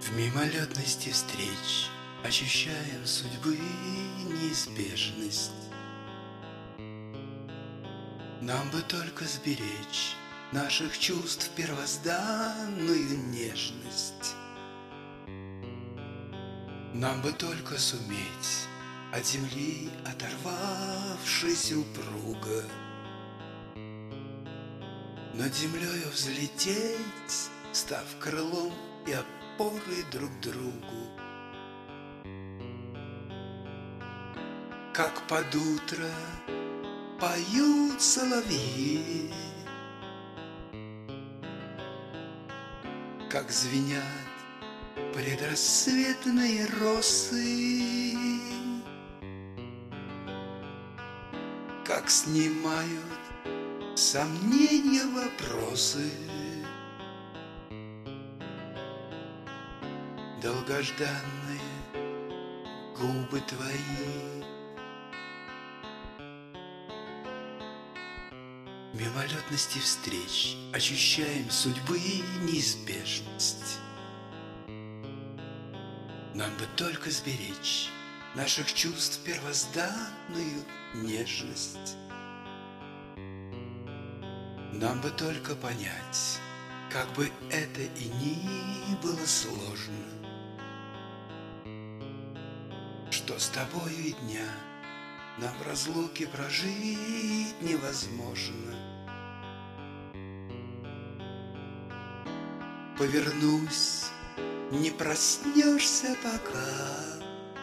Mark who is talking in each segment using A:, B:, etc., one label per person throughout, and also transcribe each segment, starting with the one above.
A: В мимолетности встреч ощущаем судьбы неизбежность. Нам бы только сберечь наших чувств первозданную нежность. Нам бы только суметь от земли, оторвавшись упруго, над землею взлететь, став крылом и опорой друг другу. Как под утро поют соловьи, как звенят предрассветные росы, как снимают сомнения вопросы. Долгожданные губы твои, в мимолетности встреч ощущаем судьбы неизбежность. Нам бы только сберечь наших чувств первозданную нежность. Нам бы только понять, как бы это и ни было сложно, что с тобою и дня нам в разлуке прожить невозможно. Повернусь, не проснешься пока,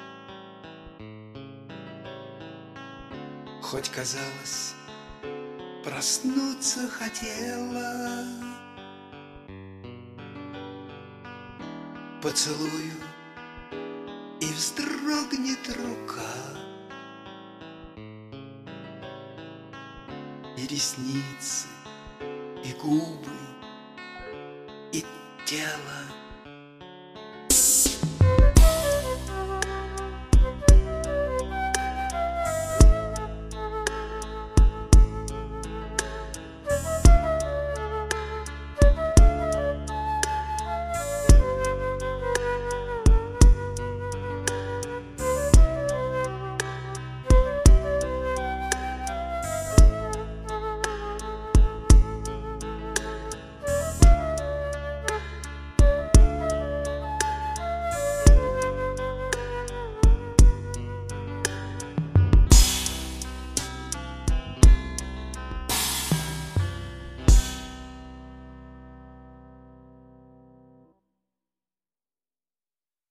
A: хоть казалось, проснуться хотела. Поцелую, и вздрогнет рука, и ресницы, и губы, и тело